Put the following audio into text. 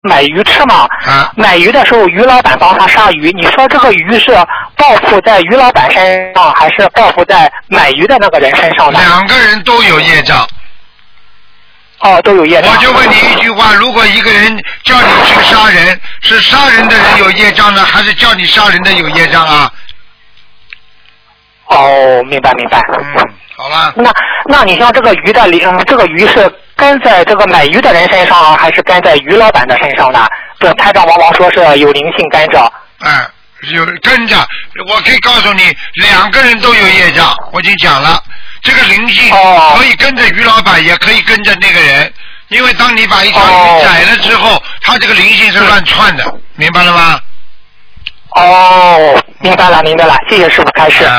买鱼吃嘛，买鱼的时候鱼老板帮他杀鱼，你说这个鱼是报复在鱼老板身上，还是报复在买鱼的那个人身上呢？ 两个人都有业障。 哦，都有业障。 我就问你一句话，如果一个人叫你去杀人，是杀人的人有业障呢，还是叫你杀人的有业障啊？ 哦，明白明白。 好了。 那你像这个鱼的这个鱼是跟在这个买鱼的人身上，还是跟在鱼老板的身上呢？这台长往往说是有灵性跟着。 有跟着，我可以告诉你，两个人都有业障，我已经讲了。这个灵性可以跟着鱼老板，也可以跟着那个人，因为当你把一条鱼宰了之后，它这个灵性是乱窜的，明白了吗？ 明白了，谢谢师傅开示。